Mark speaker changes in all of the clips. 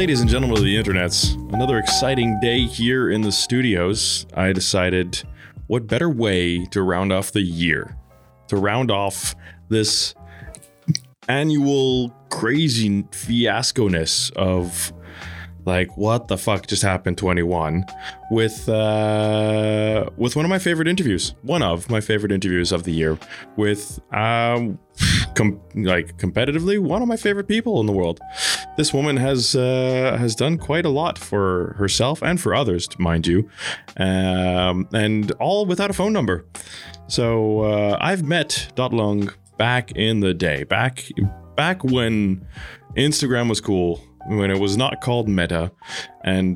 Speaker 1: Ladies and gentlemen of the internets, another exciting day here in the studios. I decided what better way to round off the year, to round off this annual crazy fiasco-ness of like what the fuck just happened 21 with one of my favorite interviews, of the year with competitively one of my favorite people in the world. This woman has done quite a lot for herself and for others, mind you, and all without a phone number. So I've met Dot Lung back in the day, back when Instagram was cool, when it was not called Meta, and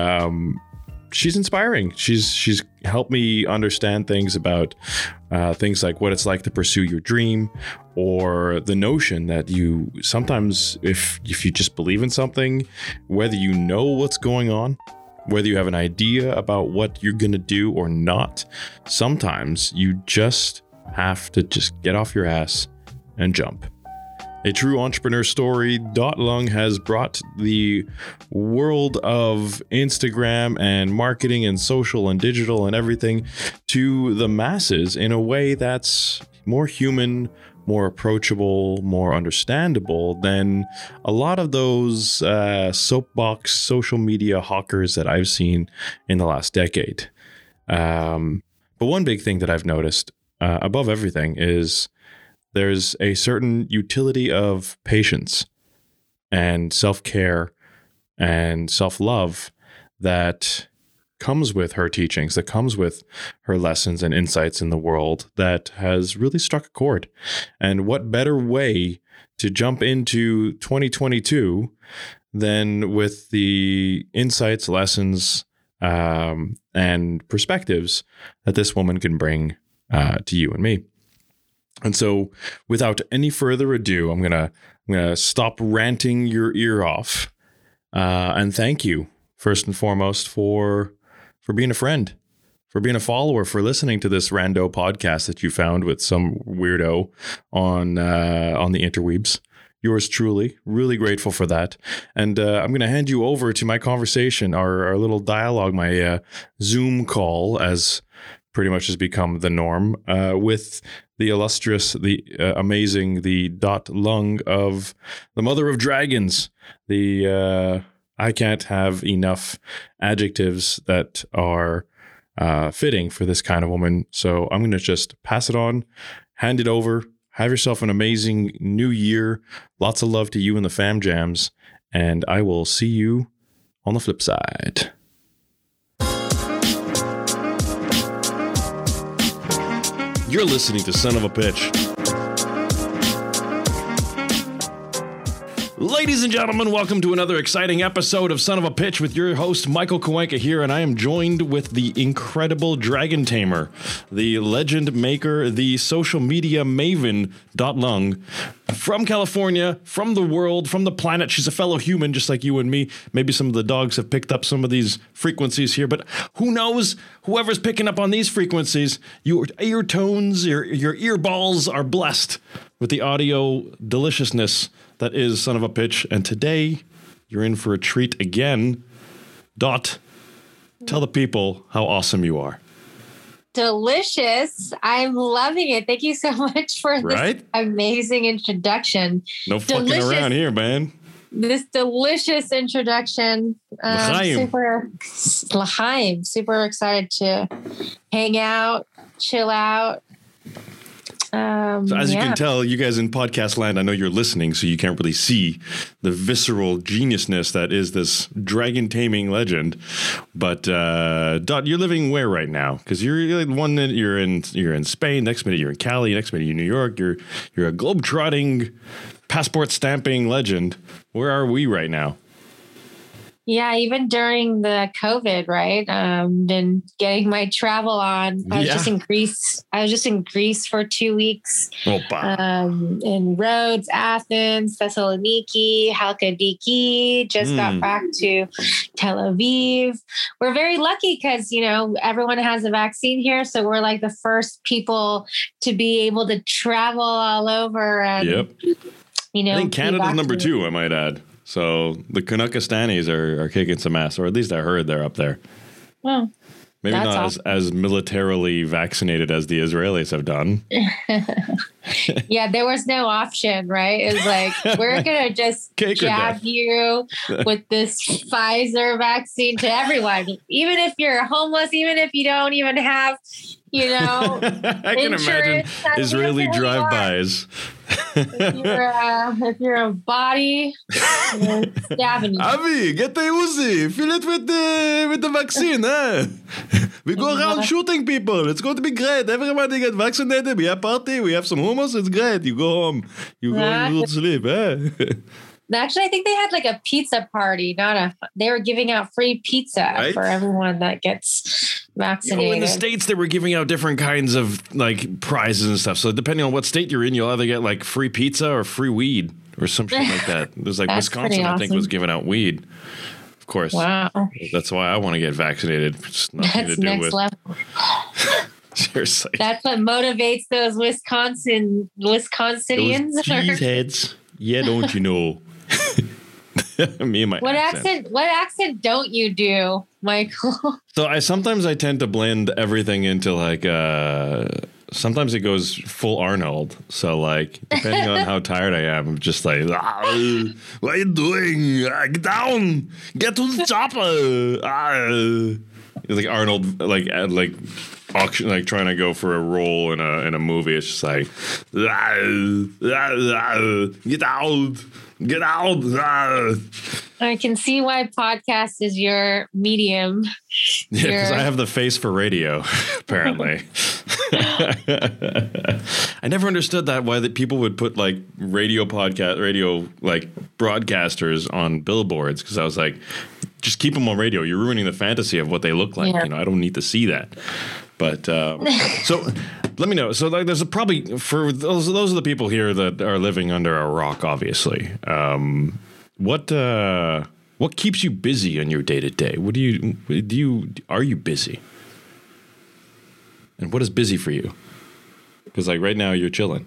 Speaker 1: she's inspiring. She's helped me understand things about things like what it's like to pursue your dream, or the notion that you sometimes, if you just believe in something, whether you know what's going on, whether you have an idea about what you're gonna do or not, sometimes you just have to just get off your ass and jump. A true entrepreneur story, Dot Lung has brought the world of Instagram and marketing and social and digital and everything to the masses in a way that's more human, more approachable, more understandable than a lot of those soapbox social media hawkers that I've seen in the last decade. But one big thing that I've noticed above everything is there's a certain utility of patience and self-care and self-love that comes with her teachings, that comes with her lessons and insights in the world, that has really struck a chord. And what better way to jump into 2022 than with the insights, lessons, and perspectives that this woman can bring to you and me. And so, without any further ado, I'm gonna stop ranting your ear off, and thank you first and foremost for being a friend, for being a follower, for listening to this rando podcast that you found with some weirdo on the interwebs. Yours truly, really grateful for that. And I'm going to hand you over to my conversation, our little dialogue, my Zoom call, as pretty much has become the norm, with the illustrious, the amazing, the Dot Lung of the Mother of Dragons. I can't have enough adjectives that are fitting for this kind of woman. So I'm going to just pass it on, hand it over. Have yourself an amazing new year. Lots of love to you and the fam jams. And I will see you on the flip side. You're listening to Son of a Pitch. Ladies and gentlemen, welcome to another exciting episode of Son of a Pitch with your host, Michael Kawenka here, and I am joined with the incredible dragon tamer, the legend maker, the social media maven, Dot Lung, from California, from the world, from the planet. She's a fellow human just like you and me. Maybe some of the dogs have picked up some of these frequencies here, but who knows? Whoever's picking up on these frequencies, your ear tones, your ear balls are blessed with the audio deliciousness that is Son of a Pitch. And today, you're in for a treat again. Dot, tell the people how awesome you are.
Speaker 2: Delicious. I'm loving it. Thank you so much for this amazing introduction.
Speaker 1: No fucking around here, man.
Speaker 2: This delicious introduction. Super excited to hang out, chill out.
Speaker 1: So as you can tell, you guys in podcast land, I know you're listening, so you can't really see the visceral geniusness that is this dragon taming legend. But Dot, you're living where right now? Because you're one minute you're in Spain, next minute you're in Cali, next minute you're in New York. You're a globe-trotting, passport stamping legend. Where are we right now?
Speaker 2: Yeah, even during the COVID, right? Been getting my travel on. I was just in Greece. I was just in Greece for 2 weeks. In Rhodes, Athens, Thessaloniki, Halkidiki. Just got back to Tel Aviv. We're very lucky because, everyone has a vaccine here. So we're like the first people to be able to travel all over. And,
Speaker 1: I think Canada's number 2, I might add. So the Canuckistanis are kicking some ass, or at least I heard they're up there.
Speaker 2: Well,
Speaker 1: maybe not awesome. as militarily vaccinated as the Israelis have done.
Speaker 2: Yeah, there was no option, right? It was like, we're going to just jab you with this Pfizer vaccine to everyone. Even if you're homeless, even if you don't even have,
Speaker 1: I can imagine Israeli drive-bys.
Speaker 2: If you're a body, stabbing you.
Speaker 1: Avi, get the Uzi. Fill it with the vaccine, eh? We go around shooting people. It's going to be great. Everybody get vaccinated. We have party. We have some hummus. It's great. You go home. You go to sleep, eh?
Speaker 2: Actually, I think they had like a pizza party, they were giving out free pizza for everyone that gets vaccinated.
Speaker 1: In the States, they were giving out different kinds of like prizes and stuff. So depending on what state you're in, you'll either get like free pizza or free weed or something like that. There's like Wisconsin, awesome. I think, was giving out weed. Of course. Wow. That's why I want to get vaccinated. It's nothing to do next with. Level. Seriously.
Speaker 2: That's what motivates those Wisconsinians.
Speaker 1: Those cheeseheads. Yeah, don't you know? Me and my accent.
Speaker 2: What accent don't you do, Michael?
Speaker 1: So I tend to blend everything into like sometimes it goes full Arnold. So like depending on how tired I am, I'm just like, what are you doing? Get down, get to the chopper. Like Arnold, like auction, like trying to go for a role in a movie. It's just like, get out. Get out.
Speaker 2: I can see why podcast is your medium.
Speaker 1: Yeah, because I have the face for radio, apparently. I never understood why that people would put like radio like broadcasters on billboards, because I was like, just keep them on radio. You're ruining the fantasy of what they look like. Yeah. I don't need to see that. But so let me know. So like, there's probably for those are the people here that are living under a rock, obviously. What keeps you busy on your day to day? What are you busy? And what is busy for you? Because like right now you're chilling.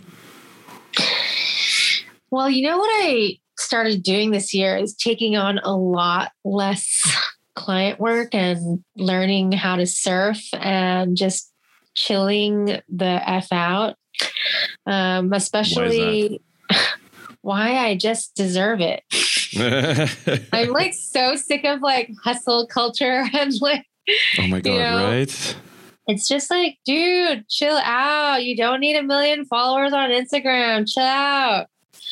Speaker 2: Well, you know what I started doing this year is taking on a lot less client work and learning how to surf and just chilling the F out. Especially why I just deserve it. I'm like so sick of like hustle culture and like,
Speaker 1: oh my God, right?
Speaker 2: It's just like, dude, chill out. You don't need 1 million followers on Instagram. Chill out.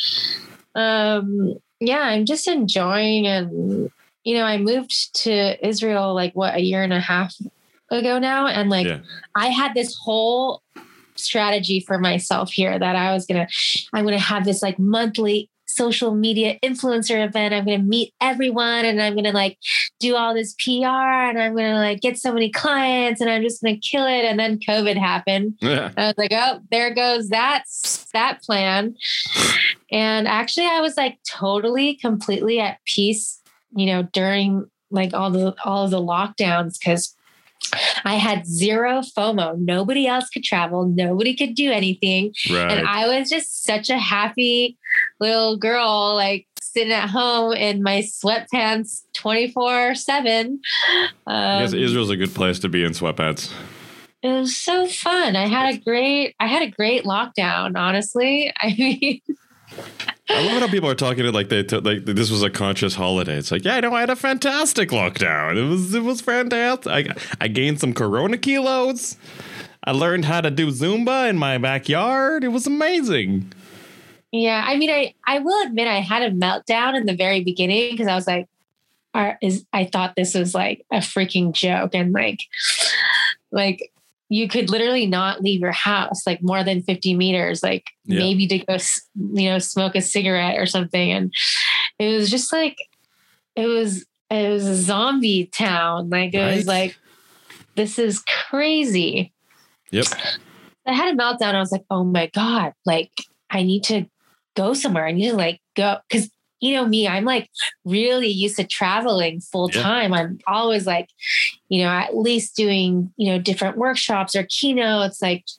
Speaker 2: Yeah, I'm just enjoying. And, I moved to Israel like a year and a half ago now. And like, I had this whole strategy for myself here that I'm going to have this like monthly social media influencer event. I'm going to meet everyone and I'm going to like do all this PR and I'm going to like get so many clients and I'm just going to kill it. And then COVID happened. Yeah. I was like, oh, there goes that plan. And actually I was like totally, completely at peace, during like all of the lockdowns, because I had zero FOMO. Nobody else could travel. Nobody could do anything. Right. And I was just such a happy little girl, like sitting at home in my sweatpants 24/7.
Speaker 1: I guess Israel's a good place to be in sweatpants.
Speaker 2: It was so fun. I had a great lockdown, honestly. I mean,
Speaker 1: I love how people are talking like this was a conscious holiday. It's like, I had a fantastic lockdown. It was fantastic. I gained some Corona kilos. I learned how to do Zumba in my backyard. It was amazing.
Speaker 2: Yeah, I mean, I will admit I had a meltdown in the very beginning because I was like, I thought this was like a freaking joke, and like. You could literally not leave your house like more than 50 meters, like maybe to go, smoke a cigarette or something. And it was just like, it was a zombie town. Like it was like, this is crazy.
Speaker 1: Yep.
Speaker 2: I had a meltdown. I was like, oh my God, like I need to go somewhere. I need to like go. Cause me, I'm like really used to traveling full time. I'm always like, at least doing, different workshops or keynotes, like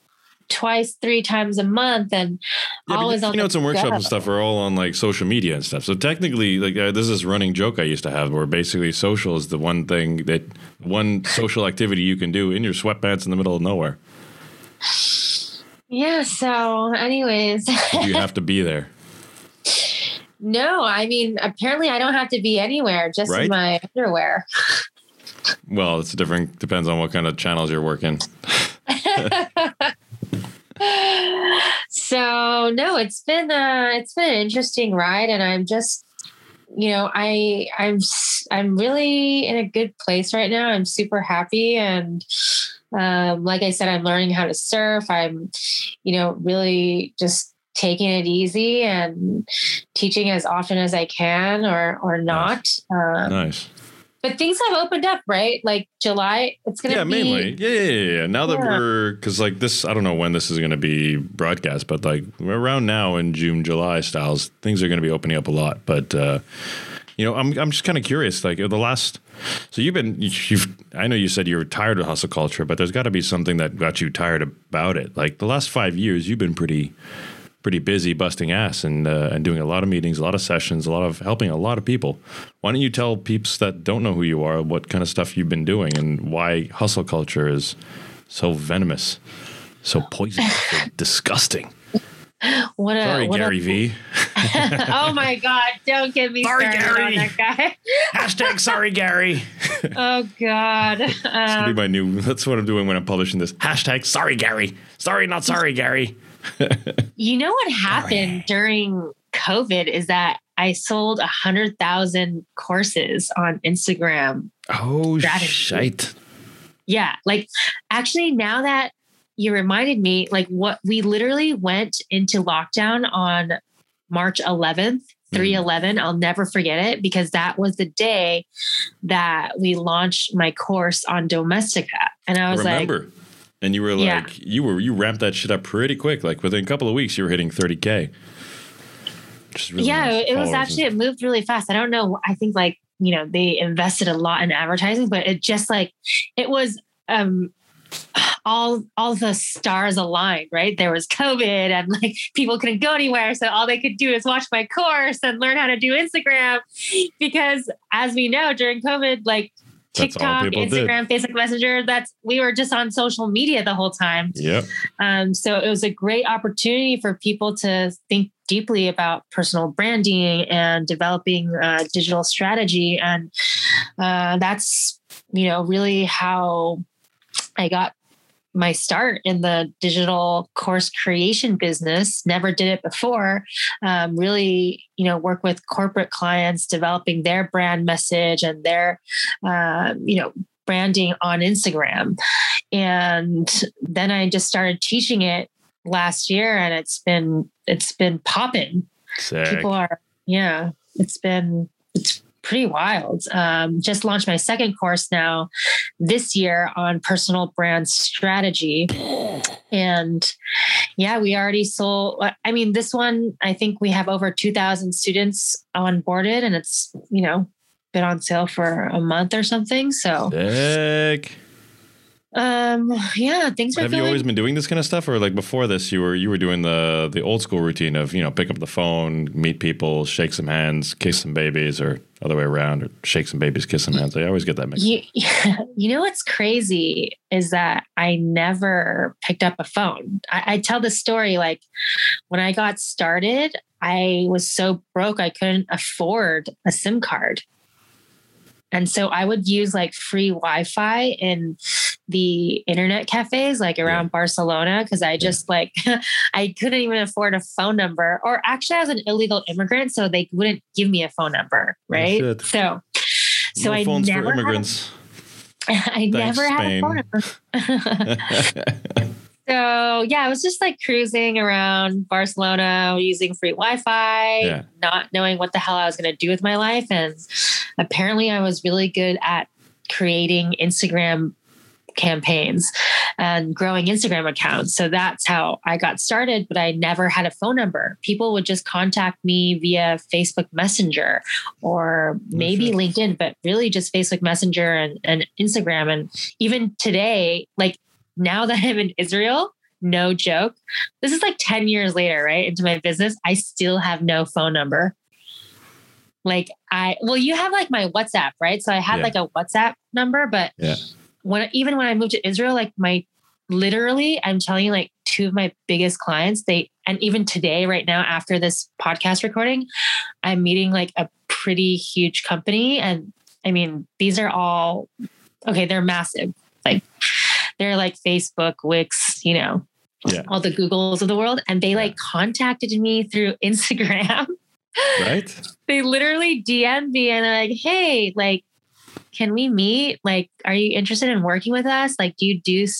Speaker 2: twice, 3 times a month, and always on
Speaker 1: keynotes and workshops and stuff are all on like social media and stuff. So technically, like there's this running joke I used to have where basically social is the one social activity you can do in your sweatpants in the middle of nowhere.
Speaker 2: Yeah. So anyways.
Speaker 1: You have to be there.
Speaker 2: No, I mean, apparently I don't have to be anywhere, just in my underwear.
Speaker 1: Well, it's different. Depends on what kind of channels you're working.
Speaker 2: So no, it's been an interesting ride, and I'm just, I'm really in a good place right now. I'm super happy, and like I said, I'm learning how to surf. I'm, really just taking it easy and teaching as often as I can, or not.
Speaker 1: Nice.
Speaker 2: But things have opened up, right? Like July, it's going to be...
Speaker 1: mainly. Yeah. Now that because like this, I don't know when this is going to be broadcast, but like we're around now in June, July styles, things are going to be opening up a lot. But, I'm just kind of curious, like the last... So I know you said you were tired of hustle culture, but there's got to be something that got you tired about it. Like the last 5 years, you've been pretty busy busting ass and doing a lot of meetings, a lot of sessions, helping a lot of people. Why don't you tell peeps that don't know who you are what kind of stuff you've been doing and why hustle culture is so venomous, so poisonous, so disgusting? Sorry, Gary V.
Speaker 2: Oh my God! Don't get me started on that guy.
Speaker 1: Hashtag sorry, Gary.
Speaker 2: Oh God.
Speaker 1: That's gonna be my new. That's what I'm doing when I'm publishing this. Hashtag sorry, Gary. Sorry, not sorry, Gary.
Speaker 2: You know what happened during COVID is that I sold 100,000 courses on Instagram.
Speaker 1: Oh, shite.
Speaker 2: Yeah. Like actually now that you reminded me, like what we literally went into lockdown on March 11th, 3/11. I'll never forget it because that was the day that we launched my course on Domestika. And I was like,
Speaker 1: and you were like, you ramped that shit up pretty quick. Like within a couple of weeks, you were hitting 30K. Really
Speaker 2: it was actually, it moved really fast. I don't know. I think like, they invested a lot in advertising, but it just like, it was, all the stars aligned, right? There was COVID and like people couldn't go anywhere. So all they could do is watch my course and learn how to do Instagram because as we know during COVID, like TikTok, Instagram, Facebook Messenger, we were just on social media the whole time.
Speaker 1: Yep.
Speaker 2: So it was a great opportunity for people to think deeply about personal branding and developing digital strategy. And that's, really how I got my start in the digital course creation business. Never did it before. Really, work with corporate clients, developing their brand message and their, branding on Instagram. And then I just started teaching it last year and it's been popping.
Speaker 1: Sick.
Speaker 2: People are, it's pretty wild. Just launched my second course now this year on personal brand strategy. And we already sold, this one, I think we have over 2,000 students onboarded and it's, been on sale for a month or something. So
Speaker 1: sick.
Speaker 2: Things are
Speaker 1: Have you always been doing this kind of stuff, or like before this, you were doing the old school routine of pick up the phone, meet people, shake some hands, kiss some babies, or other way around, or shake some babies, kiss some hands? I always get that mixed.
Speaker 2: You know what's crazy is that I never picked up a phone. I tell the story like when I got started, I was so broke I couldn't afford a SIM card. And so I would use like free Wi-Fi in the internet cafes, like around Barcelona. Cause I just I couldn't even afford a phone number, or actually I was an illegal immigrant. So they wouldn't give me a phone number. Right.
Speaker 1: Oh,
Speaker 2: so
Speaker 1: no
Speaker 2: I
Speaker 1: phones
Speaker 2: never
Speaker 1: for immigrants.
Speaker 2: Never had a phone number. So I was just like cruising around Barcelona using free Wi-Fi, not knowing what the hell I was going to do with my life. And apparently I was really good at creating Instagram campaigns and growing Instagram accounts. So that's how I got started, but I never had a phone number. People would just contact me via Facebook Messenger or maybe LinkedIn, but really just Facebook Messenger and Instagram. And even today, like now that I'm in Israel, no joke. This is like 10 years later, right? Into my business. I still have no phone number. Like you have like my WhatsApp, right? So I had like a WhatsApp number, but when I moved to Israel, like literally, I'm telling you, like 2 of my biggest clients, and even today, right now, after this podcast recording, I'm meeting like a pretty huge company. And I mean, these are all, okay, they're massive. Like they're like Facebook, Wix, all the Googles of the world. And they like contacted me through Instagram.
Speaker 1: Right.
Speaker 2: They literally DM'd me and they're like, hey, like, can we meet? Like, are you interested in working with us? Like, do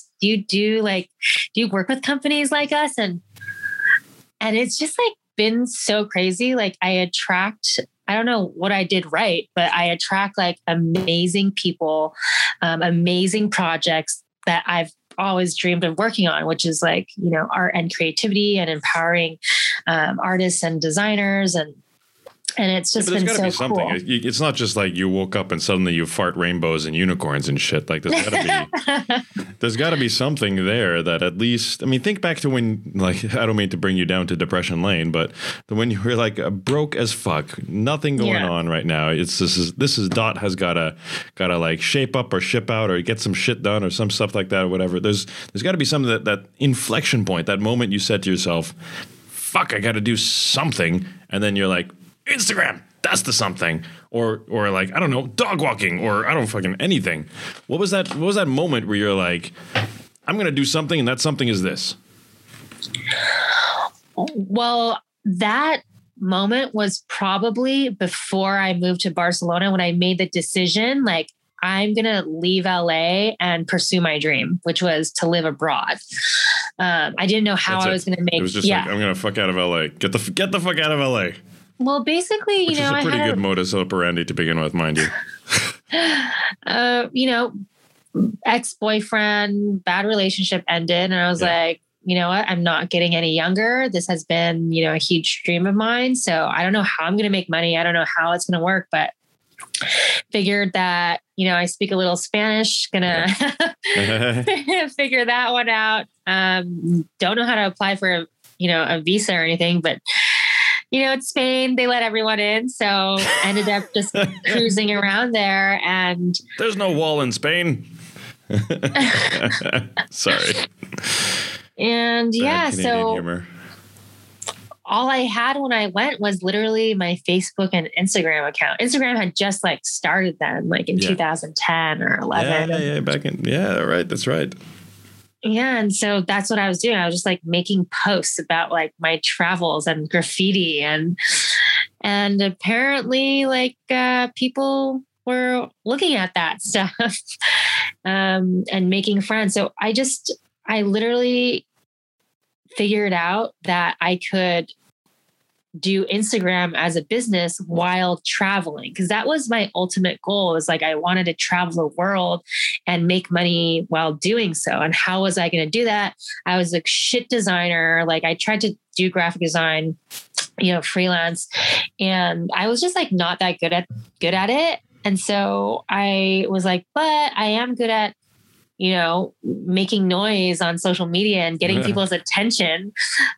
Speaker 2: you work with companies like us? And it's just like been so crazy. Like I don't know what I did right, but I attract like amazing people, amazing projects that I've always dreamed of working on, which is like, art and creativity and empowering artists and designers. And it's just been so cool.
Speaker 1: It's not just like you woke up and suddenly you fart rainbows and unicorns and shit. Like there's got to be something there that at least, I mean, think back to when, like, I don't mean to bring you down to depression lane, but when you were like broke as fuck, nothing going on right now. This is Dot has gotta like shape up or ship out or get some shit done or some stuff like that or whatever. There's got to be something that inflection point, that moment you said to yourself, fuck, I got to do something. And then you're like, Instagram, that's the something. Or like, I don't know, dog walking, or I don't fucking anything. What was that moment where you're like, I'm going to do something and that something is this?
Speaker 2: Well, that moment was probably before I moved to Barcelona, when I made the decision, like, I'm going to leave LA and pursue my dream, which was to live abroad. I didn't know how I was going to make it.
Speaker 1: It was just like, I'm going to fuck out of LA. Get the fuck out of LA.
Speaker 2: Well, basically,
Speaker 1: which is a pretty good modus operandi to begin with, mind you.
Speaker 2: Ex-boyfriend, bad relationship ended. And I was like, you know what? I'm not getting any younger. This has been, a huge dream of mine. So I don't know how I'm going to make money. I don't know how it's going to work, but figured that, I speak a little Spanish, gonna figure that one out. Don't know how to apply for, a visa or anything, but it's Spain. They let everyone in. So ended up just cruising around there, and
Speaker 1: there's no wall in Spain. Sorry.
Speaker 2: And so humor. All I had when I went was literally my Facebook and Instagram account. Instagram had just like started then, like in 2010 or 11.
Speaker 1: Right. That's right.
Speaker 2: Yeah. And so that's what I was doing. I was just like making posts about like my travels and graffiti and apparently like people were looking at that stuff and making friends. So I literally figured out that I could do Instagram as a business while traveling, because that was my ultimate goal. It was like, I wanted to travel the world and make money while doing so. And how was I going to do that? I was a shit designer. Like I tried to do graphic design, freelance, and I was just like not that good at it. And so I was like, but I am good at making noise on social media and getting people's attention.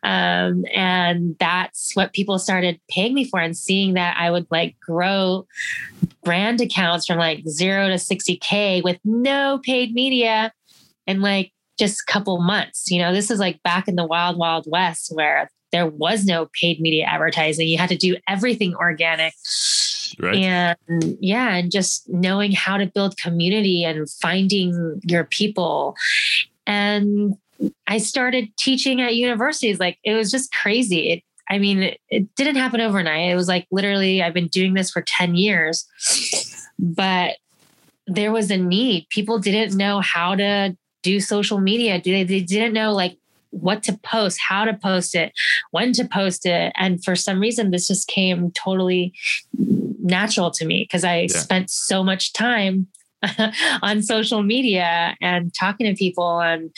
Speaker 2: And that's what people started paying me for, and seeing that I would like grow brand accounts from like 0 to 60K with no paid media in like just a couple months. This is like back in the wild, wild west where there was no paid media advertising. You had to do everything organic. Right. And just knowing how to build community and finding your people. And I started teaching at universities. Like it was just crazy. It didn't happen overnight. It was like literally I've been doing this for 10 years, but there was a need. People didn't know how to do social media. They didn't know like what to post, how to post it, when to post it. And for some reason, this just came totally natural to me because I spent so much time on social media and talking to people and,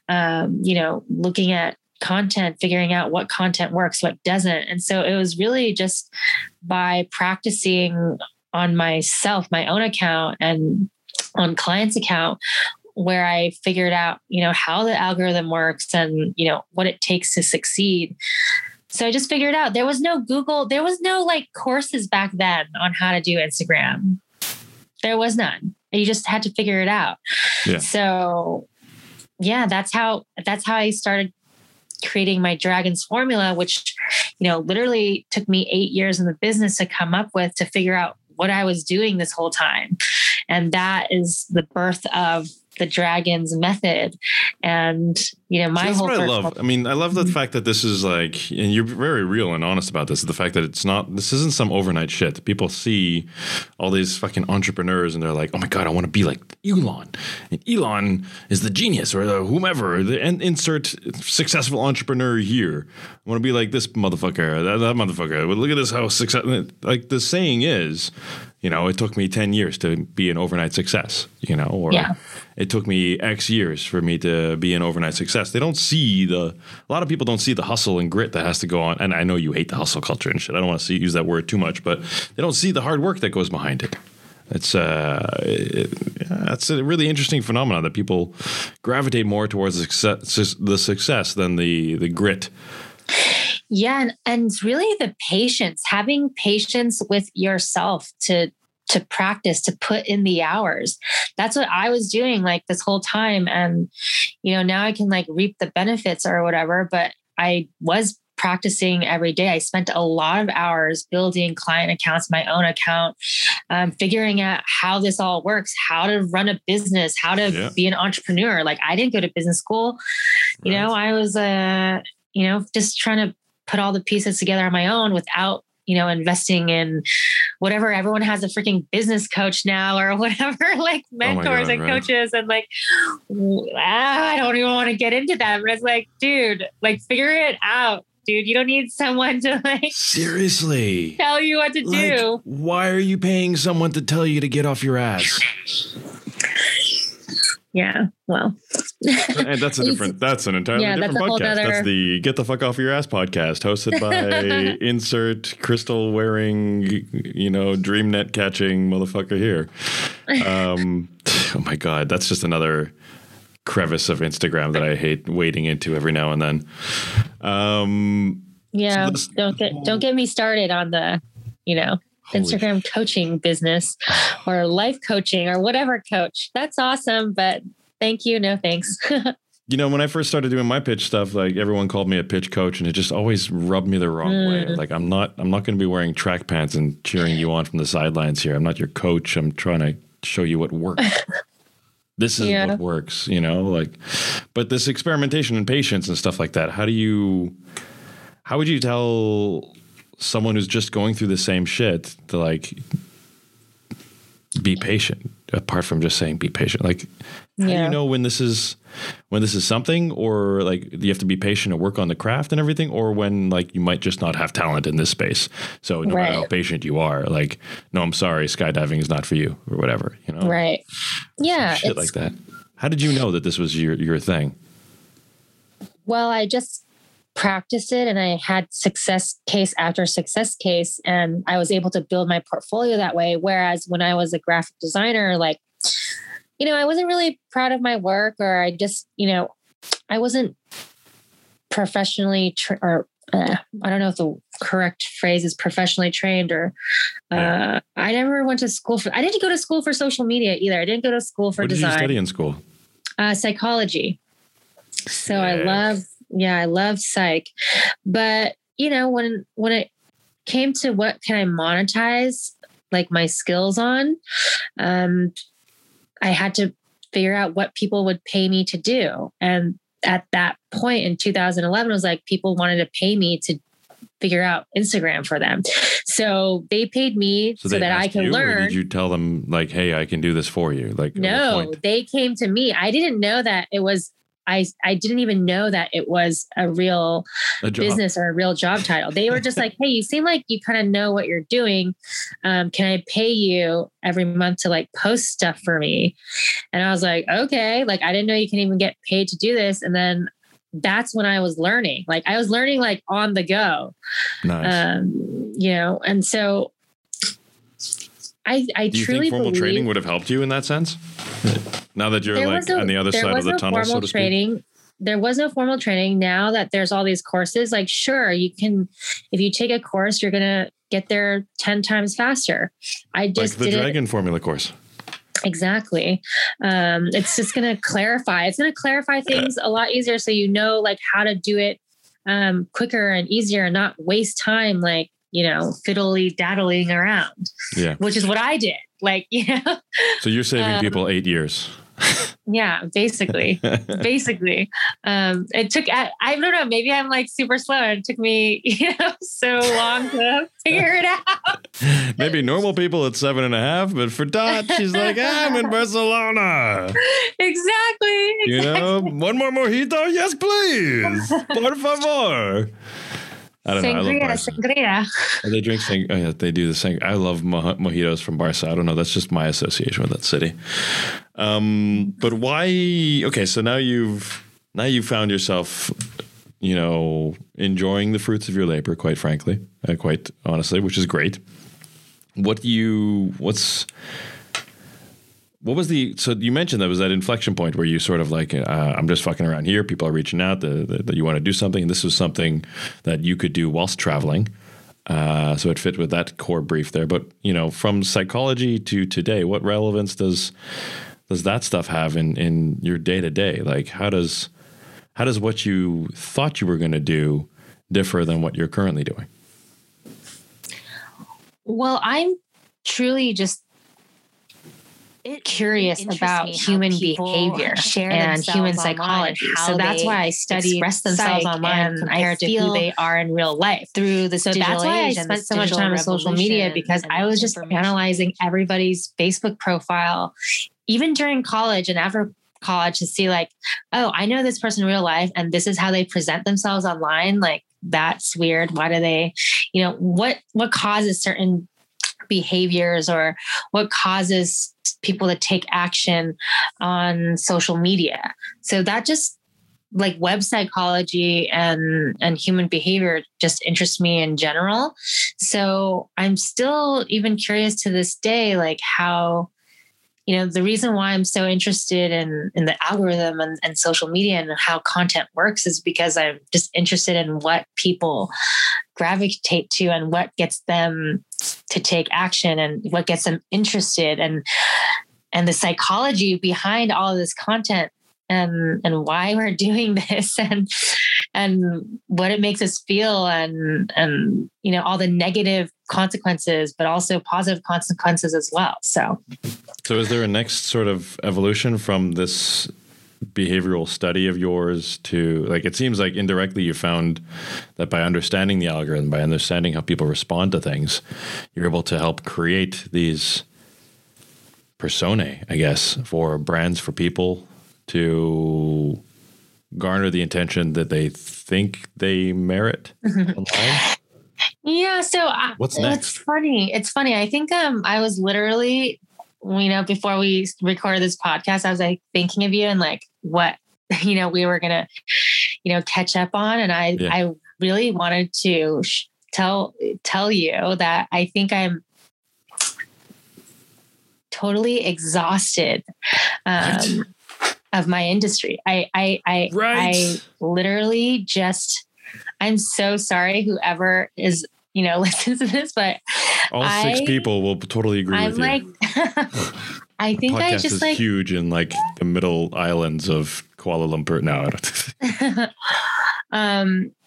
Speaker 2: looking at content, figuring out what content works, what doesn't. And so it was really just by practicing on myself, my own account, and on clients' account, where I figured out, how the algorithm works and, what it takes to succeed. So I just figured out there was no Google, there was no like courses back then on how to do Instagram. There was none. You just had to figure it out. Yeah. So yeah, that's how I started creating my Dragons formula, which, literally took me 8 years in the business to come up with, to figure out what I was doing this whole time. And that is the birth of the Dragons method. And, my whole
Speaker 1: I love. I mean, I love the fact that this is like, and you're very real and honest about this, the fact that this isn't some overnight shit. People see all these fucking entrepreneurs and they're like, oh my God, I want to be like Elon. And Elon is the genius, or the whomever, and insert successful entrepreneur here. I want to be like this motherfucker, that motherfucker. But look at this, how successful, like the saying is, it took me 10 years to be an overnight success, or it took me X years for me to be an overnight success. They don't see a lot of people don't see the hustle and grit that has to go on. And I know you hate the hustle culture and shit. I don't want to use that word too much, but they don't see the hard work that goes behind it. It's that's a really interesting phenomenon that people gravitate more towards the success than the grit.
Speaker 2: Yeah. And really the patience, having patience with yourself to practice, to put in the hours. That's what I was doing like this whole time. And, now I can like reap the benefits or whatever, but I was practicing every day. I spent a lot of hours building client accounts, my own account, figuring out how this all works, how to run a business, how to be an entrepreneur. Like I didn't go to business school. I was, just trying to put all the pieces together on my own without, investing in whatever. Everyone has a freaking business coach now or whatever, like mentors and coaches. And like, I don't even want to get into that. But it's like, dude, like figure it out. Dude, you don't need someone to like
Speaker 1: seriously
Speaker 2: tell you what to do.
Speaker 1: Why are you paying someone to tell you to get off your ass?
Speaker 2: Yeah, well,
Speaker 1: and that's an entirely different podcast. That's the Get the Fuck Off Your Ass podcast, hosted by insert crystal wearing, dream net catching motherfucker here. Oh my God, that's just another crevice of Instagram that I hate wading into every now and then.
Speaker 2: So don't get me started on the, Instagram coaching business or life coaching or whatever coach. That's awesome. But thank you. No, thanks.
Speaker 1: When I first started doing my pitch stuff, like everyone called me a pitch coach and it just always rubbed me the wrong way. Like I'm not going to be wearing track pants and cheering you on from the sidelines here. I'm not your coach. I'm trying to show you what works. This is what works, but this experimentation and patience and stuff like that. How would you tell someone who's just going through the same shit to like be patient, apart from just saying be patient? Like, how do you know when this is something, or like you have to be patient and work on the craft and everything, or when like you might just not have talent in this space? So no matter how patient you are, like, no, I'm sorry, skydiving is not for you or whatever,
Speaker 2: Right. Yeah.
Speaker 1: Shit like that. How did you know that this was your thing?
Speaker 2: Well, I just practiced it and I had success case after success case, and I was able to build my portfolio that way. Whereas when I was a graphic designer, like, I wasn't really proud of my work, or I just, I wasn't professionally I don't know if the correct phrase is professionally trained, or I never went to school I didn't go to school for social media either. I didn't go to school for design.
Speaker 1: What did you study in school?
Speaker 2: Psychology. So I love psych, but when it came to what can I monetize like my skills on, I had to figure out what people would pay me to do. And at that point in 2011, it was like people wanted to pay me to figure out Instagram for them. So they paid me so that I can learn.
Speaker 1: Or did you tell them like, hey, I can do this for you? Like,
Speaker 2: no, they came to me. I didn't know that it was, I didn't even know that it was a real business or a real job title. They were just like, hey, you seem like you kind of know what you're doing. Can I pay you every month to like post stuff for me? And I was like, okay, like, I didn't know you can even get paid to do this. And then that's when I was learning, like on the go,
Speaker 1: nice.
Speaker 2: And so I
Speaker 1: Do you
Speaker 2: truly
Speaker 1: think formal
Speaker 2: believe
Speaker 1: training would have helped you in that sense? Now that you're like on the other side of the tunnel, so to speak?
Speaker 2: There was no formal training. Now that there's all these courses, like, sure, you can, if you take a course, you're going to get there 10 times faster. I just
Speaker 1: like the Dragon Formula course.
Speaker 2: Exactly. It's just going to clarify. It's going to clarify things a lot easier. So you know, like, how to do it quicker and easier and not waste time, like, you know, fiddly daddling around.
Speaker 1: Yeah.
Speaker 2: Which is what I did. Like, you know.
Speaker 1: So you're saving people 8 years.
Speaker 2: Yeah, basically. It took, I don't know, maybe I'm like super slow. It took me, you know, so long to figure it out.
Speaker 1: Maybe normal people at 7.5, but for Dot, she's like, I'm in Barcelona.
Speaker 2: Exactly.
Speaker 1: You know, one more mojito? Yes, please. Por favor. I don't know. I love Barca.
Speaker 2: Sangria.
Speaker 1: They drink sangria. Oh, yeah, they do the sangria. I love mojitos from Barca. I don't know. That's just my association with that city. But why? Okay, so now you've found yourself, you know, enjoying the fruits of your labor. Quite frankly, quite honestly, which is great. What was so you mentioned that was that inflection point where you sort of like, I'm just fucking around here. People are reaching out that you want to do something. And this was something that you could do whilst traveling. So it fit with that core brief there. But, you know, from psychology to today, what relevance does that stuff have in your day to day? Like, how does what you thought you were going to do differ than what you're currently doing?
Speaker 2: Well, I'm truly just curious about human behavior and human psychology. So that's why I study express themselves online compared to who they are in real life. Through this, so that's why I spent so much time on social media, because I was just analyzing everybody's Facebook profile, even during college and after college, to see like, oh, I know this person in real life and this is how they present themselves online. Like, that's weird. Why do they, you know, what causes certain behaviors, or what causes people to take action on social media? So that just, like, web psychology and human behavior just interests me in general. So I'm still even curious to this day, like, how, you know, the reason why I'm so interested in the algorithm and social media and how content works is because I'm just interested in what people gravitate to and what gets them to take action and what gets them interested, and the psychology behind all of this content and why we're doing this and what it makes us feel and you know, all the negative consequences, but also positive consequences as well. So
Speaker 1: is there a next sort of evolution from this behavioral study of yours to, like, it seems like indirectly you found that by understanding the algorithm, by understanding how people respond to things, you're able to help create these personae, I guess, for brands, for people to garner the attention that they think they merit online?
Speaker 2: Yeah. So
Speaker 1: what's next?
Speaker 2: It's funny. I think I was literally, you know, before we recorded this podcast, I was like thinking of you and like what, you know, we were gonna, you know, catch up on, and I really wanted to tell you that I think I'm totally exhausted of my industry. I literally just, I'm so sorry whoever is, you know, listens to this, but
Speaker 1: all 6 people will totally agree with you.
Speaker 2: I'm like, I think I just
Speaker 1: is
Speaker 2: like
Speaker 1: huge in like the middle islands of Kuala Lumpur. No, I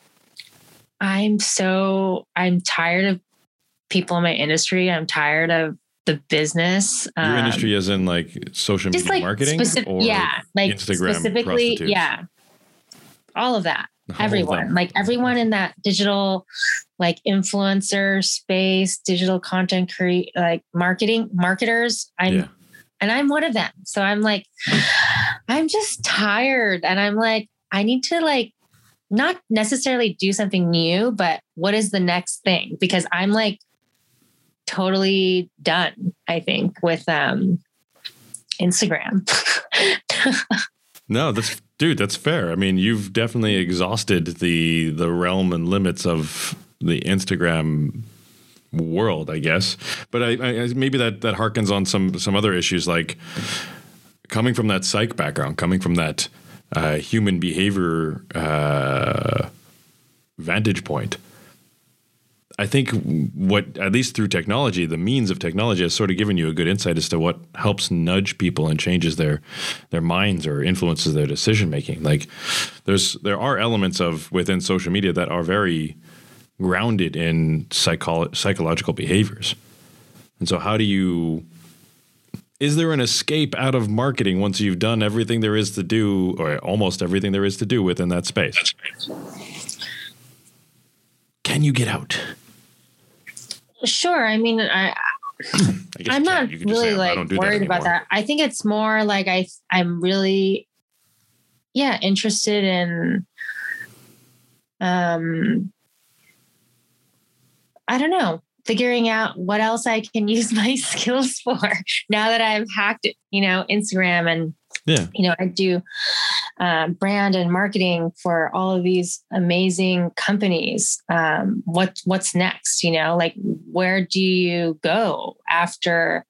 Speaker 1: don't. I'm tired of people in my industry. I'm tired of the business. Your industry as in like social media like marketing? Or
Speaker 2: like
Speaker 1: Instagram
Speaker 2: specifically,
Speaker 1: prostitutes?
Speaker 2: Yeah. All of that. Everyone, like everyone in that digital, like influencer space, digital content like marketers. And I'm one of them. So I'm like, I'm just tired. And I'm like, I need to like, not necessarily do something new, but what is the next thing? Because I'm like totally done, I think, with Instagram.
Speaker 1: No, that's fair. I mean, you've definitely exhausted the realm and limits of the Instagram world, I guess. But I maybe that harkens on some other issues, like coming from that psych background, coming from that human behavior vantage point. I think what, at least through technology, the means of technology has sort of given you a good insight as to what helps nudge people and changes their minds or influences their decision making. Like there are elements of within social media that are very grounded in psychological behaviors. And so is there an escape out of marketing once you've done everything there is to do, or almost everything there is to do within that space? Can you get out?
Speaker 2: Sure. I mean, I'm not really worried about that. I think it's more like I'm really, interested in, I don't know, figuring out what else I can use my skills for now that I've hacked, Instagram and, I do brand and marketing for all of these amazing companies. What's next? Like, where do you go after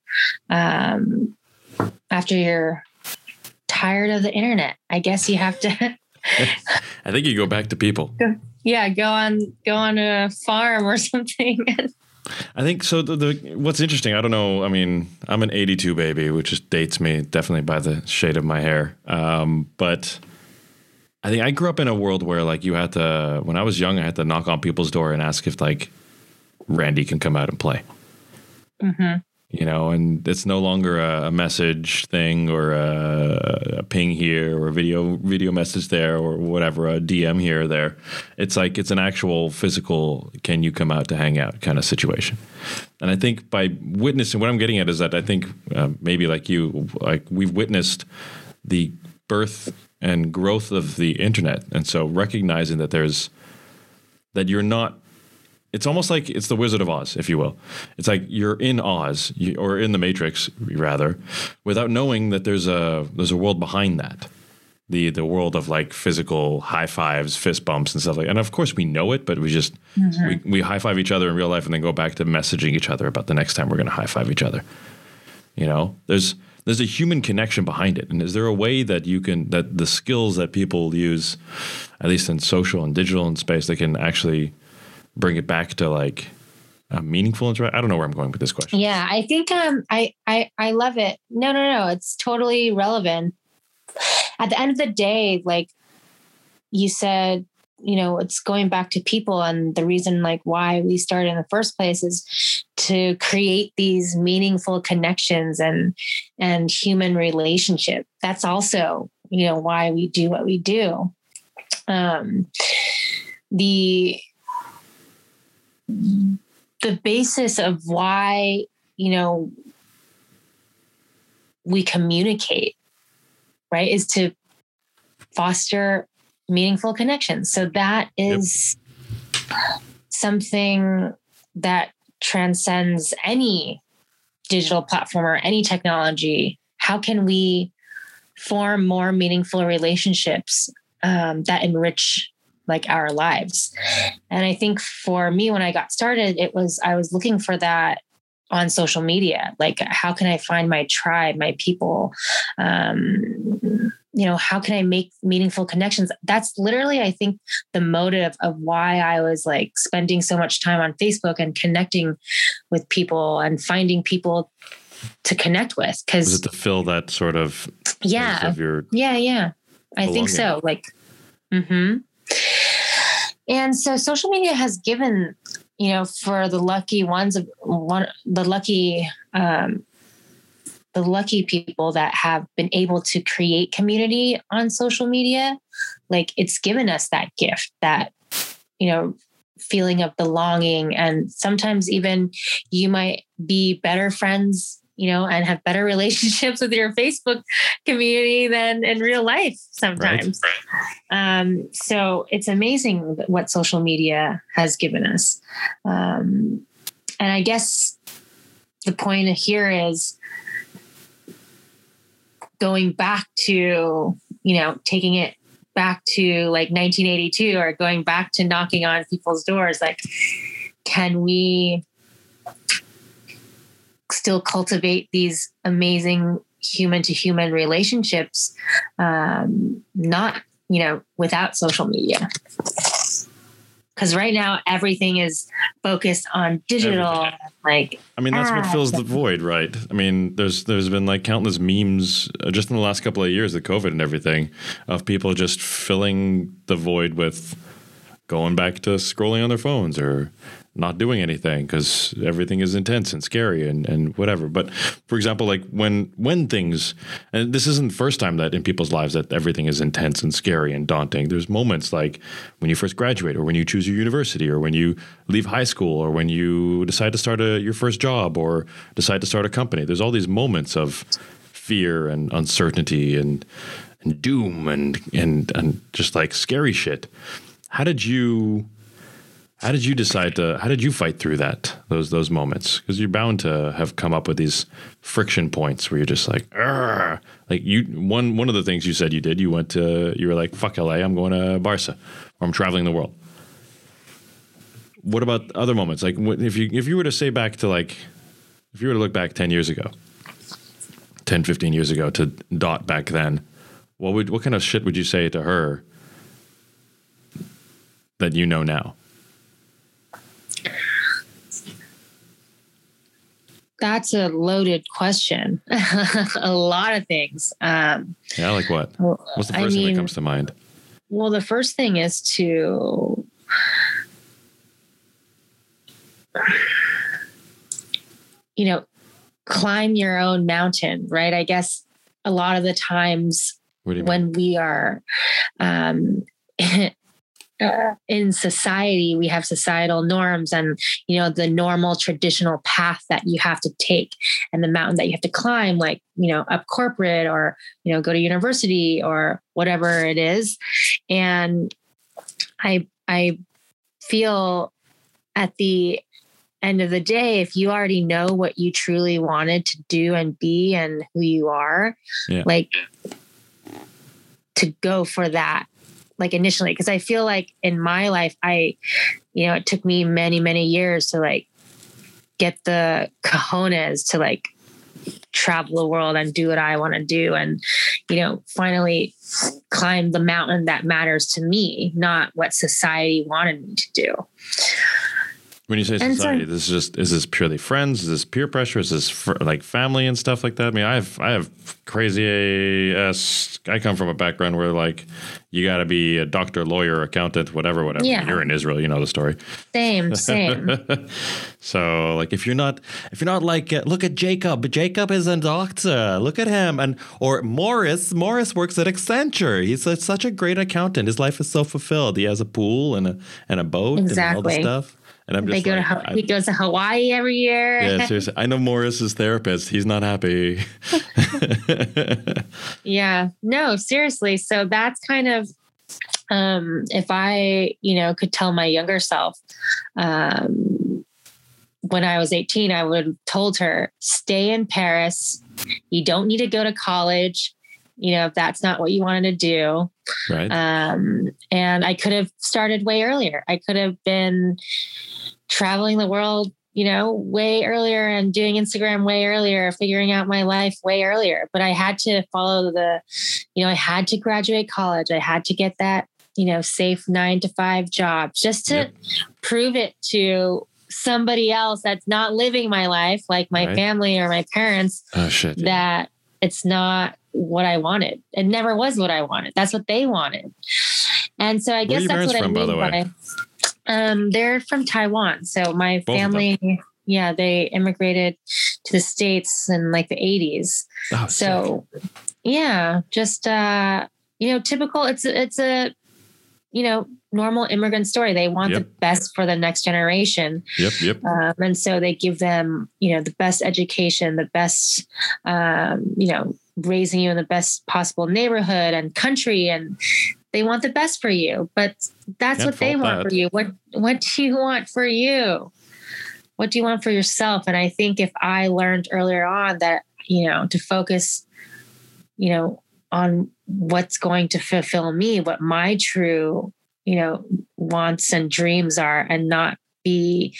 Speaker 2: you're tired of the internet? I guess you have to.
Speaker 1: I think you go back to people.
Speaker 2: Go on a farm or something.
Speaker 1: I think so. What's interesting, I don't know. I mean, I'm an 82 baby, which just dates me definitely by the shade of my hair. But I think I grew up in a world where, like, you had to, when I was young, I had to knock on people's door and ask if, like, Randy can come out and play. Mm-hmm. And it's no longer a message thing or a ping here or a video message there or whatever, a DM here or there. It's like, it's an actual physical, can you come out to hang out kind of situation. And I think by witnessing, what I'm getting at is that I think maybe like you, like we've witnessed the birth and growth of the internet. And so recognizing that that you're not, it's almost like it's the Wizard of Oz, if you will. It's like you're in Oz, or in the Matrix, rather, without knowing that there's a world behind that. The world of like physical high fives, fist bumps, and stuff like that. And of course we know it, but we just we high five each other in real life and then go back to messaging each other about the next time we're going to high five each other. There's a human connection behind it. And is there a way that that the skills that people use, at least in social and digital and space, they can actually bring it back to like a meaningful interaction? I don't know where I'm going with this question.
Speaker 2: Yeah, I think I love it. No. It's totally relevant. At the end of the day, like you said, it's going back to people, and the reason like why we started in the first place is to create these meaningful connections and human relationship. That's also, why we do what we do. The basis of why, we communicate, right, is to foster meaningful connections. So that is something that transcends any digital platform or any technology. How can we form more meaningful relationships that enrich like our lives? And I think for me, when I got started, I was looking for that on social media. Like, how can I find my tribe, my people? How can I make meaningful connections? That's literally, I think, the motive of why I was like spending so much time on Facebook and connecting with people and finding people to connect with. Because
Speaker 1: was it to fill that sort of
Speaker 2: of your I think so. Like, And so social media has given, for the lucky ones the lucky people that have been able to create community on social media, like it's given us that gift, that, feeling of belonging. And sometimes even you might be better friends, and have better relationships with your Facebook community than in real life sometimes. Right. So it's amazing what social media has given us. And I guess the point here is going back to, taking it back to like 1982 or going back to knocking on people's doors. Like, can we still cultivate these amazing human to human relationships, not, without social media. Because right now everything is focused on digital,
Speaker 1: that's what fills the void, right? I mean, there's been like countless memes just in the last couple of years, the COVID and everything, of people just filling the void with going back to scrolling on their phones or not doing anything because everything is intense and scary and whatever. But for example, like when things, and this isn't the first time that in people's lives that everything is intense and scary and daunting. There's moments like when you first graduate, or when you choose your university, or when you leave high school, or when you decide to start your first job, or decide to start a company. There's all these moments of fear and uncertainty and doom and just like scary shit. How did you fight through those moments? Because you're bound to have come up with these friction points where you're just like, argh. Like one of the things you said you did, you were like, fuck LA, I'm going to Barca, or I'm traveling the world. What about other moments? Like if you were to say back to if you were to look back 10, 15 years ago to Dot back then, what kind of shit would you say to her that you know now?
Speaker 2: That's a loaded question. A lot of things.
Speaker 1: Like what? What's the first thing that comes to mind?
Speaker 2: Well, the first thing is to climb your own mountain, right? I guess a lot of the times when we are in society, we have societal norms and, the normal traditional path that you have to take and the mountain that you have to climb, like, up corporate or, go to university or whatever it is. And I feel at the end of the day, if you already know what you truly wanted to do and be and who you are, to go for that. Like initially, because I feel like in my life, it took me many, many years to get the cojones to travel the world and do what I want to do. And, finally climb the mountain that matters to me, not what society wanted me to do.
Speaker 1: When you say society, is this purely friends? Is this peer pressure? Is this family and stuff like that? I mean, I have crazy ass. I come from a background where you got to be a doctor, lawyer, accountant, whatever.
Speaker 2: Yeah.
Speaker 1: You're in Israel, you know the story.
Speaker 2: Same.
Speaker 1: So if you're not look at Jacob. Jacob is a doctor. Look at him. Or Morris works at Accenture. He's such a great accountant. His life is so fulfilled. He has a pool and a boat and all this stuff. And I'm just
Speaker 2: he goes to Hawaii every year.
Speaker 1: Yeah, seriously. I know Morris's therapist. He's not happy.
Speaker 2: Yeah, no, seriously. So that's kind of, if I, could tell my younger self, when I was 18, I would have told her, stay in Paris. You don't need to go to college. If that's not what you wanted to do.
Speaker 1: Right.
Speaker 2: And I could have started way earlier. I could have been traveling the world, way earlier and doing Instagram way earlier, figuring out my life way earlier. But I had to follow I had to graduate college. I had to get that, safe 9-to-5 job just to prove it to somebody else that's not living my life, like my family or my parents, that it's not what I wanted. It never was what I wanted. That's what they wanted. And so I guess that's what I mean by, they're from Taiwan. So my family, they immigrated to the States in the 80s. Oh, so just, typical, it's a, normal immigrant story. They want the best for the next generation.
Speaker 1: Yep.
Speaker 2: And so they give them, the best education, the best, raising you in the best possible neighborhood and country. And they want the best for you, but that's what they want for you. What do you want for you? What do you want for yourself? And I think if I learned earlier on that, to focus, on what's going to fulfill me, what my true, wants and dreams are, and not be,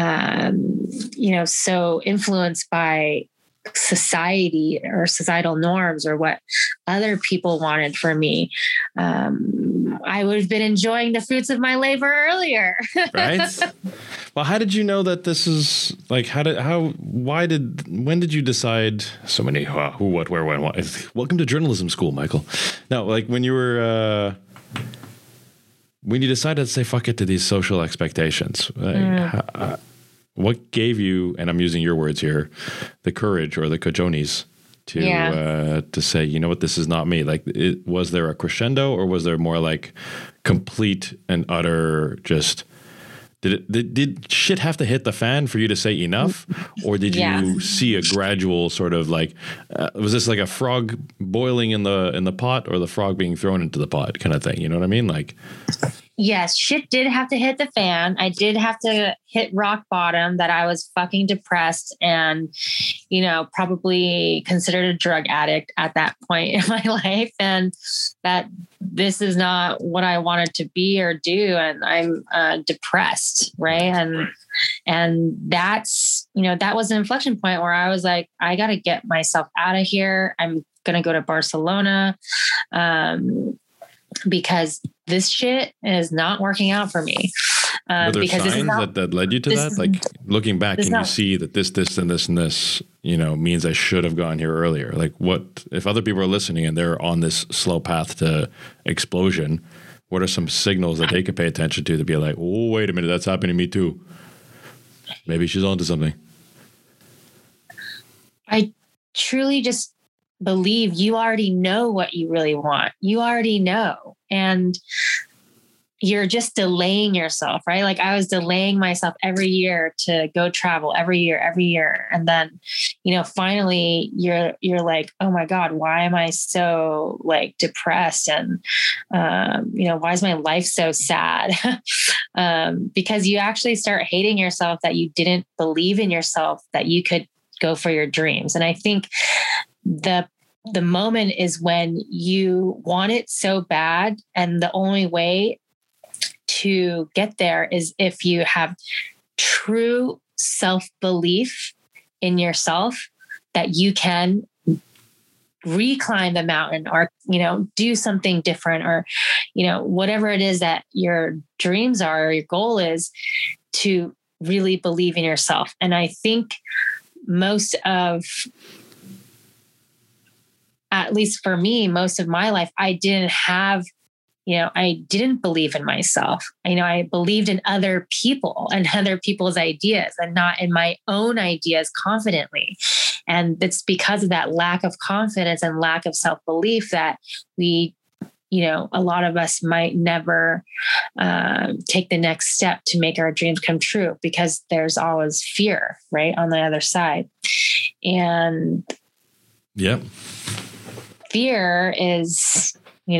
Speaker 2: so influenced by society or societal norms or what other people wanted for me, I would have been enjoying the fruits of my labor earlier.
Speaker 1: Right. Well, how did you know that this is like, when did you decide so many, who, what, where, when, what? Welcome to journalism school, Michael. No, like when you were, when you decided to say fuck it to these social expectations, what gave you, and I'm using your words here, the courage or the cojones to say, you know what, this is not me? Like, was there a crescendo, or was there more like complete and utter just, did shit have to hit the fan for you to say enough? Or did you see a gradual sort of like, was this like a frog boiling in the pot, or the frog being thrown into the pot kind of thing? You know what I mean? Like,
Speaker 2: yes, shit did have to hit the fan. I did have to hit rock bottom, that I was fucking depressed and, probably considered a drug addict at that point in my life, and that this is not what I wanted to be or do. And I'm depressed. Right. And that's, that was an inflection point where I was like, I got to get myself out of here. I'm going to go to Barcelona. Because this shit is not working out for me.
Speaker 1: Were there signs that led you to that? Like, looking back, can you see that this, and this, and this, means I should have gone here earlier? Like, what, if other people are listening and they're on this slow path to explosion, what are some signals that they could pay attention to be like, oh, wait a minute, that's happening to me too. Maybe she's onto something.
Speaker 2: I truly just believe you already know what you really want. You already know. And you're just delaying yourself, right? Like, I was delaying myself every year to go travel every year. And then, finally you're like, oh my God, why am I so like depressed? And, why is my life so sad? Because you actually start hating yourself, that you didn't believe in yourself, that you could go for your dreams. And I think the moment is when you want it so bad, and the only way to get there is if you have true self-belief in yourself that you can reclimb the mountain, or, do something different, or, whatever it is that your dreams are, or your goal is, to really believe in yourself. And I think at least for me, most of my life, I didn't believe in myself. I believed in other people and other people's ideas, and not in my own ideas confidently. And it's because of that lack of confidence and lack of self-belief that we, a lot of us might never take the next step to make our dreams come true, because there's always fear, right, on the other side. And fear is,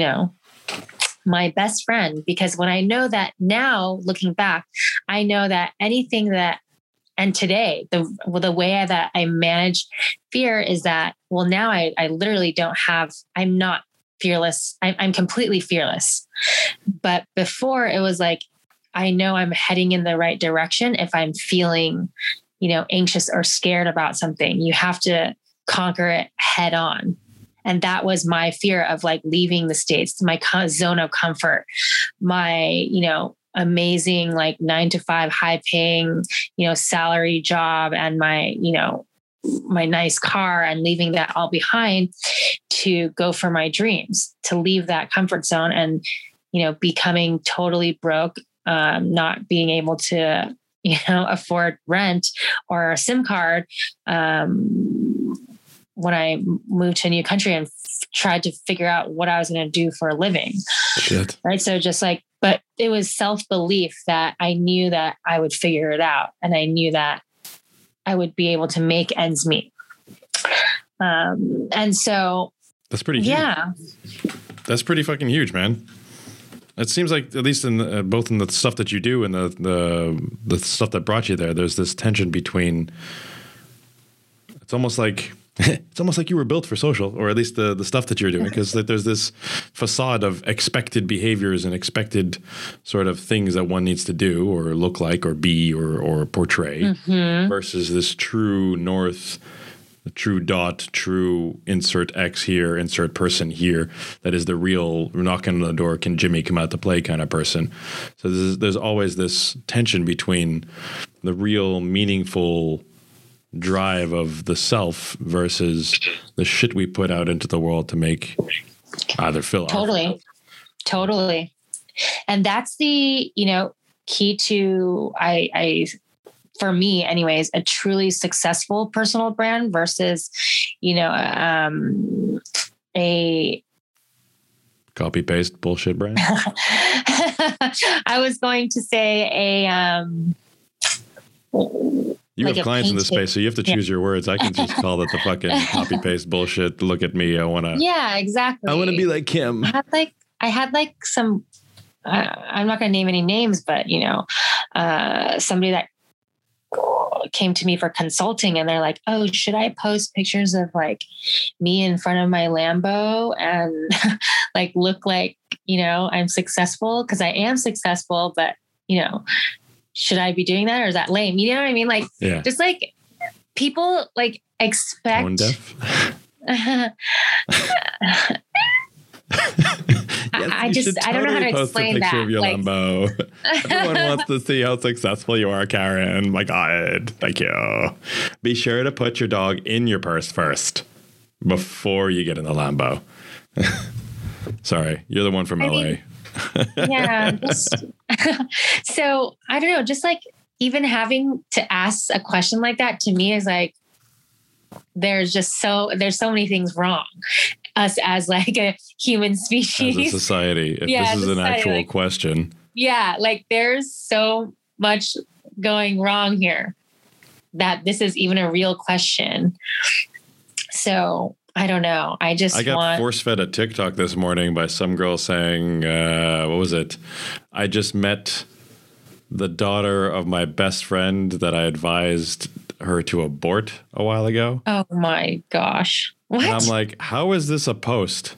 Speaker 2: my best friend, because when I know that now, looking back, I know that anything that, and today, the way that I manage fear is that, well, now I literally I'm not fearless. I'm completely fearless. But before, it was like, I know I'm heading in the right direction. If I'm feeling, anxious or scared about something, you have to conquer it head on. And that was my fear of like leaving the States, my zone of comfort, my, amazing, like 9-to-5 high paying, salary job, and my, my nice car, and leaving that all behind to go for my dreams, to leave that comfort zone and, becoming totally broke, not being able to, afford rent or a SIM card. When I moved to a new country and tried to figure out what I was going to do for a living. Shit. Right. So just like, but it was self-belief that I knew that I would figure it out. And I knew that I would be able to make ends meet. And so
Speaker 1: that's pretty huge. Yeah. That's pretty fucking huge, man. It seems like, at least in both in the stuff that you do and the stuff that brought you there, there's this tension between, it's almost like It's almost like you were built for social, or at least the stuff that you're doing, because there's this facade of expected behaviors and expected sort of things that one needs to do or look like or be or portray versus this true north, true dot, true insert X here, insert person here. That is the real knocking on the door, can Jimmy come out to play kind of person. So there's always this tension between the real meaningful drive of the self versus the shit we put out into the world to make either fill
Speaker 2: totally. And that's the, key to I for me anyways, a truly successful personal brand versus, a
Speaker 1: copy paste bullshit brand.
Speaker 2: I was going to say
Speaker 1: you have clients in this space, so you have to choose your words. I can just call it the fucking copy paste bullshit. Look at me. I want to.
Speaker 2: Yeah, exactly.
Speaker 1: I want to be like Kim.
Speaker 2: I had some, I'm not going to name any names, but somebody that came to me for consulting and they're like, oh, should I post pictures of like me in front of my Lambo and like look like, I'm successful? Cause I am successful, but should I be doing that or is that lame? You know what I mean? Like, just like people like expect.
Speaker 1: Tone deaf? Yes,
Speaker 2: I don't know how to explain that.
Speaker 1: Of your Lambo. Everyone wants to see how successful you are, Karen. My God, thank you. Be sure to put your dog in your purse first before you get in the Lambo. Sorry, you're the one from LA.
Speaker 2: Yeah. So I don't know, just like even having to ask a question like that to me is like, there's so many things wrong. Us as like a human species.
Speaker 1: As a society. If this is an actual question.
Speaker 2: Yeah. Like there's so much going wrong here that this is even a real question. So I don't know. I got
Speaker 1: force-fed a TikTok this morning by some girl saying, what was it? I just met the daughter of my best friend that I advised her to abort a while ago.
Speaker 2: Oh my gosh. What?
Speaker 1: And I'm like, how is this a post?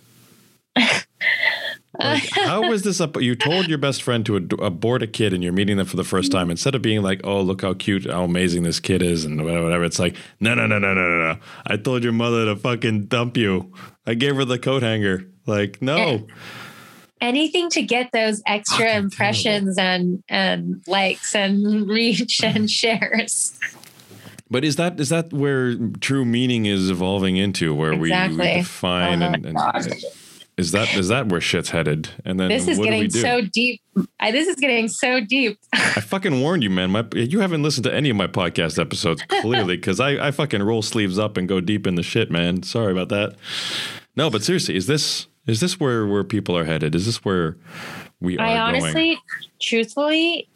Speaker 1: Like, how is this you told your best friend to abort a kid and you're meeting them for the first time, instead of being like, oh, look how cute, how amazing this kid is and whatever. It's like, no. I told your mother to fucking dump you. I gave her the coat hanger. Like, no.
Speaker 2: Anything to get those extra fucking impressions and likes and reach and shares.
Speaker 1: But is that where true meaning is evolving into, where we define is that where shit's headed? And then
Speaker 2: this is getting so deep. This is getting so deep.
Speaker 1: I fucking warned you, man. You haven't listened to any of my podcast episodes, clearly, because I fucking roll sleeves up and go deep in the shit, man. Sorry about that. No, but seriously, is this where people are headed? Is this where we are going? I honestly,
Speaker 2: truthfully,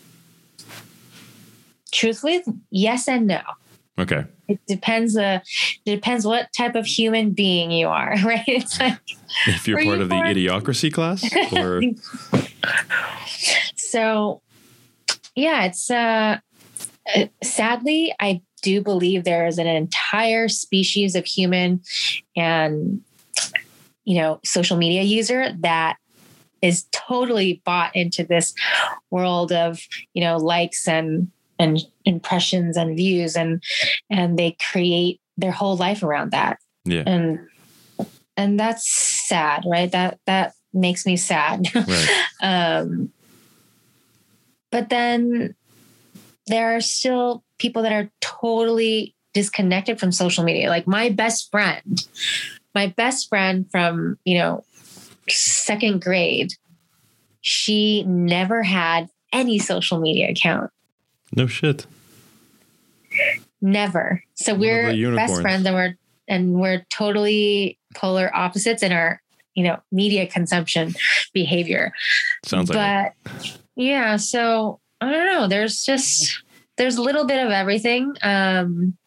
Speaker 2: yes and no.
Speaker 1: Okay.
Speaker 2: It depends what type of human being you are, right? It's like,
Speaker 1: if you're part of the idiocracy class, or
Speaker 2: so yeah, it's sadly I do believe there is an entire species of human and social media user that is totally bought into this world of likes and impressions and views and they create their whole life around that.
Speaker 1: Yeah.
Speaker 2: And that's sad, right? That makes me sad. Right. But then there are still people that are totally disconnected from social media. Like my best friend from, second grade, she never had any social media account.
Speaker 1: No shit.
Speaker 2: Never. So we're best friends and we're totally polar opposites in our, media consumption behavior.
Speaker 1: Sounds like
Speaker 2: yeah, so I don't know. There's a little bit of everything. I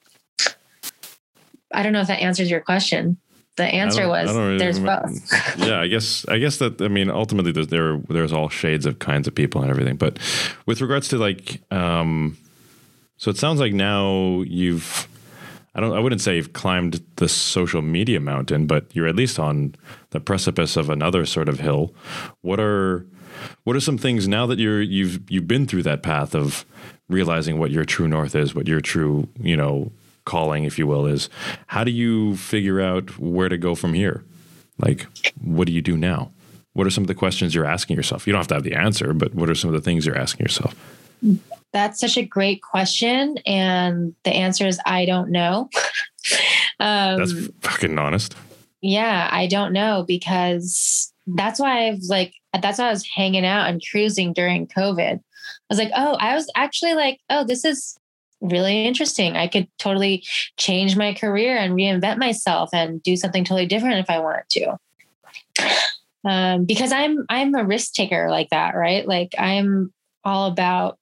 Speaker 2: don't know if that answers your question. The answer was there's both.
Speaker 1: Yeah, I guess that, ultimately there's all shades of kinds of people and everything. But with regards to like, so it sounds like now I wouldn't say you've climbed the social media mountain, but you're at least on the precipice of another sort of hill. What are some things now that you've been through that path of realizing what your true north is, what your true, calling, if you will, is? How do you figure out where to go from here? Like, what do you do now? What are some of the questions you're asking yourself? You don't have to have the answer, but what are some of the things you're asking yourself?
Speaker 2: That's such a great question. And the answer is, I don't know.
Speaker 1: That's fucking honest.
Speaker 2: Yeah, I don't know, because that's why I was hanging out and cruising during COVID. I was actually like, this is really interesting. I could totally change my career and reinvent myself and do something totally different if I wanted to. Because I'm a risk taker like that, right? Like, I'm all about,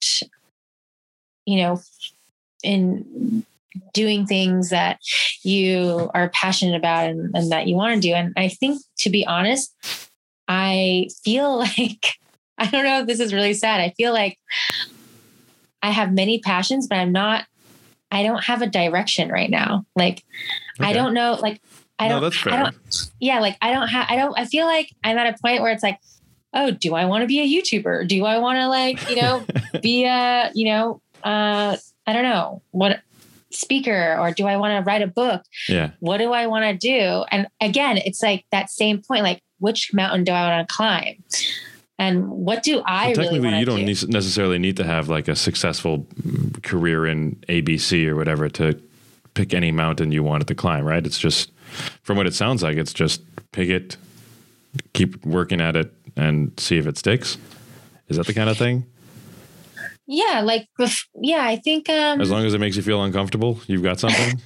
Speaker 2: in doing things that you are passionate about and that you want to do. And I think, to be honest, I feel like, I don't know if this is really sad. I feel like I have many passions, but I don't have a direction right now. Like, okay. I don't know, like,
Speaker 1: that's fair.
Speaker 2: I feel like I'm at a point where it's like, oh, do I want to be a YouTuber? Do I want to be a, I don't know what speaker, or do I want to write a book?
Speaker 1: Yeah.
Speaker 2: What do I want to do? And again, it's like that same point, like, which mountain do I want to climb? And what do I really want to do?
Speaker 1: Technically, you don't necessarily need to have like a successful career in ABC or whatever to pick any mountain you wanted to climb, right? It's just, from what it sounds like, it's just pick it, keep working at it, and see if it sticks. Is that the kind of thing?
Speaker 2: Yeah, I think...
Speaker 1: as long as it makes you feel uncomfortable, you've got something?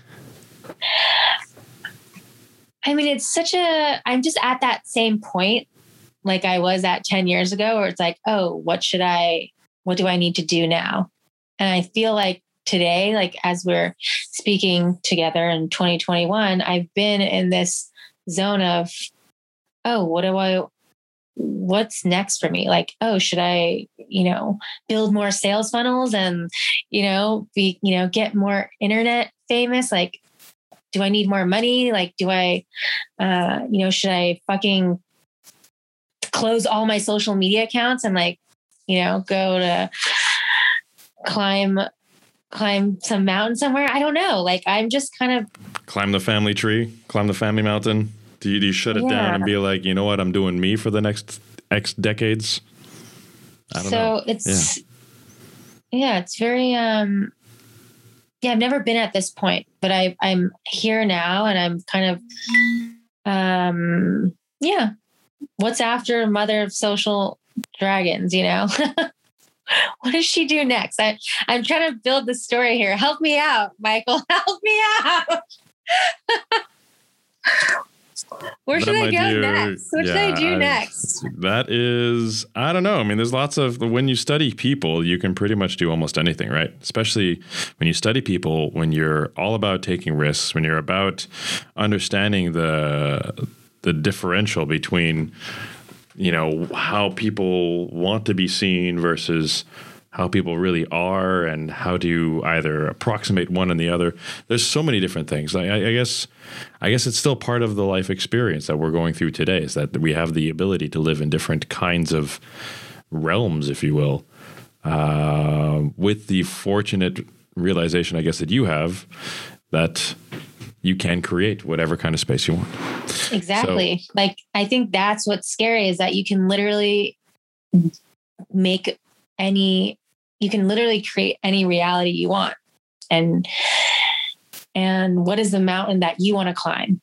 Speaker 2: I mean, I'm just at that same point like I was at 10 years ago, where it's like, oh, what do I need to do now? And I feel like today, like as we're speaking together in 2021, I've been in this zone of, oh, what's next for me? Like, oh, should I, build more sales funnels and, get more internet famous? Like, do I need more money? Like, do I, should I fucking close all my social media accounts and go to climb some mountain somewhere? I don't know. Like, I'm just kind of
Speaker 1: climb the family tree, climb the family mountain. Do you shut it down and be like, you know what, I'm doing me for the next X decades? I don't know.
Speaker 2: So it's very, I've never been at this point, but I'm here now, and I'm kind of, what's after mother of social dragons, What does she do next? I'm trying to build the story here. Help me out, Michael. Help me out. Where should I go next? What should I do next?
Speaker 1: That is, I don't know. I mean, there's lots of, when you study people, you can pretty much do almost anything, right? Especially when you study people, when you're all about taking risks, when you're about understanding the differential between, how people want to be seen versus how people really are, and how to either approximate one and the other. There's so many different things. I guess it's still part of the life experience that we're going through today, is that we have the ability to live in different kinds of realms, if you will, with the fortunate realization, I guess, that you have, that you can create whatever kind of space you want.
Speaker 2: Exactly. So, I think that's what's scary, is that you can literally create any reality you want. And what is the mountain that you want to climb?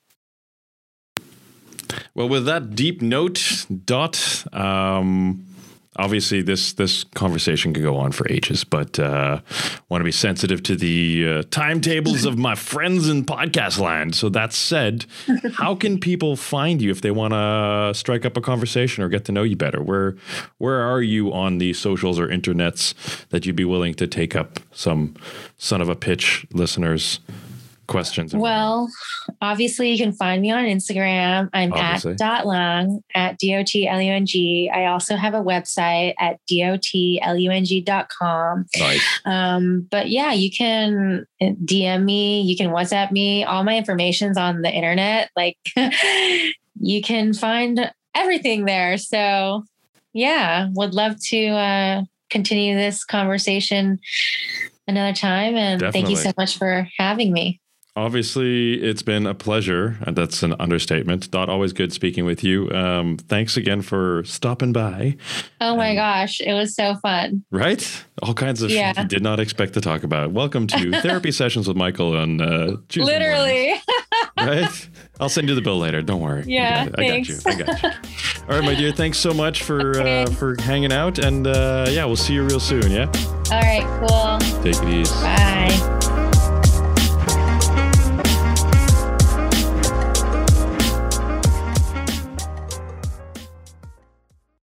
Speaker 1: Well, with that deep note, Dot, obviously this conversation could go on for ages, but want to be sensitive to the timetables of my friends in podcast land. So that said, how can people find you if they want to strike up a conversation or get to know you better? Where are you on the socials or internets that you'd be willing to take up some son of a pitch listeners' questions?
Speaker 2: Well, obviously you can find me on Instagram. I'm at .lung at DOTLUNG. I also have a website at DOTLUNG.com.
Speaker 1: Nice.
Speaker 2: But yeah, you can DM me, you can WhatsApp me. All my information's on the internet. Like you can find everything there. So yeah, would love to continue this conversation another time. And Thank you so much for having me.
Speaker 1: Obviously, it's been a pleasure. And that's an understatement. Not always good speaking with you. Thanks again for stopping by.
Speaker 2: Oh my gosh. It was so fun.
Speaker 1: Right? All kinds of shit you did not expect to talk about. Welcome to Therapy Sessions with Michael on Tuesday.
Speaker 2: Literally.
Speaker 1: Right? I'll send you the bill later. Don't worry.
Speaker 2: Yeah,
Speaker 1: thanks. I got you. All right, my dear. Thanks so much for hanging out. And we'll see you real soon. Yeah?
Speaker 2: All right, cool.
Speaker 1: Take it easy.
Speaker 2: Bye.